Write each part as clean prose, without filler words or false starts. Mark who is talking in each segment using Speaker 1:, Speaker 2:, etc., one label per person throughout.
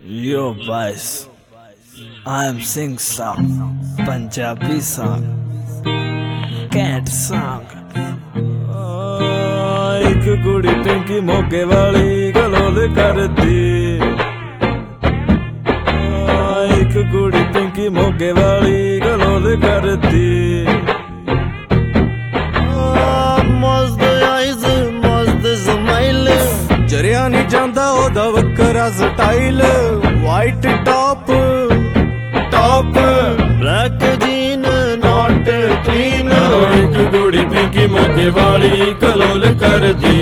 Speaker 1: Yo boys, I am sing song, Punjabi song, cat song. एक कुड़ी पिंकी मोके वाली गलोल करती, एक कुड़ी पिंकी मोके वाली गलोल करती.
Speaker 2: मस्त आइज मस्त स्माइल जरिया नहीं जांदा ओदा वक्करा style white top top black jean not clean
Speaker 1: एक कुड़ी पिंकी मोके वाली गलोल करती,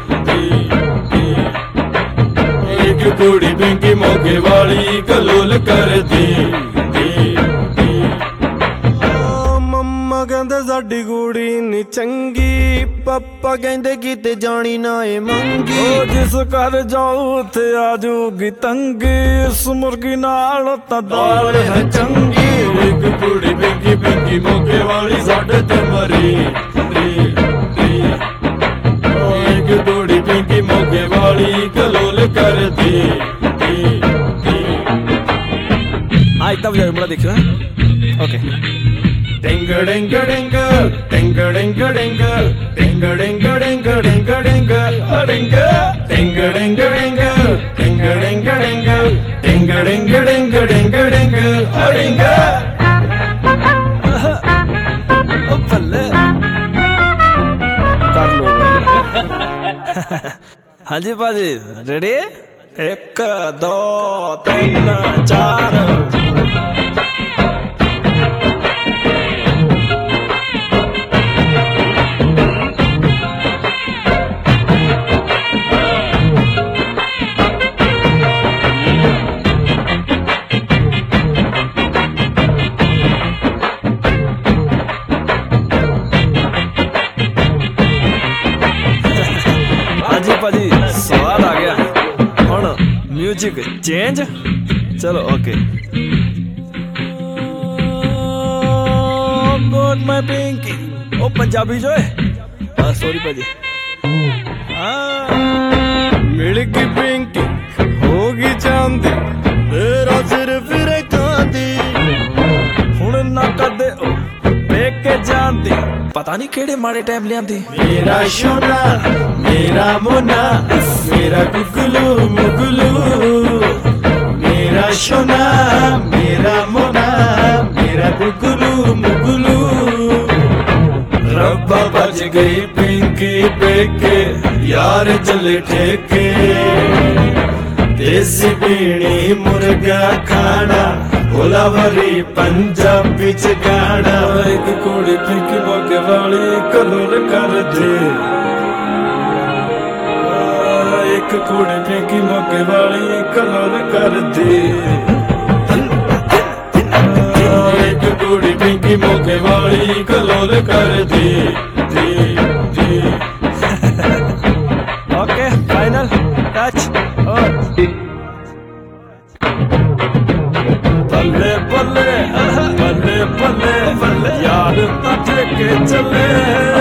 Speaker 1: एक कुड़ी पिंकी मोके वाली गलोल करती.
Speaker 2: मम्मा कहंदे साडी कुड़ी नी चंगी पापा कहंदे किते जानी ना ए मंगी
Speaker 1: ओ जिस घर जाऊ उथे आजूगी तंगी इस मुर्गी नाल तां दाल है चंगी. एक कुड़ी पिंकी पिंकी मोके वाली साडे ते मरी, एक कुड़ी पिंकी मोके वाली गलोल करदी. आज तब बड़ा देखियो. Okay
Speaker 2: Ding ding ding ding ding ding ding ding ding ding ding ding ding ding ding ding ding ding ding
Speaker 1: बल्ले कर लो. हाँ जी भाजी रेडी. 1 2 3 4. भाजी स्वाद आ गया हुण म्यूजिक चेंज. चलो ओके. गॉड माय पिंकी ओ पंजाबी जो है सॉरी भाजी.
Speaker 2: मिलगी पिंकी होगी चांदी मेरा सिर फिर कांदी
Speaker 1: हुण ना कदे पेके जांदी पता नहीं केड़े माड़े टाइम लियांदी.
Speaker 2: मेरा सोना मेरा मोना मेरा गुगलू मुगलू मेरा सोना मेरा मोना मेरा गुगलू मुगलू.
Speaker 1: रब्बा बज गई पिंकी पेके यार चले ठेके.
Speaker 2: देसी पीनी मुर्गा खाना गोलावरी पंजाबी च गाना.
Speaker 1: एक कुड़ी पिंकी मोके वाली गलोल करदी, एक कुड़ी पिंकी मोके वाली गलोल करदी. एक कुड़ी पिंकी मोके वाली गलोल करदी. Okay final touch. बल्ले बल्ले बल्ले बल्ले यार ना ठेके चले.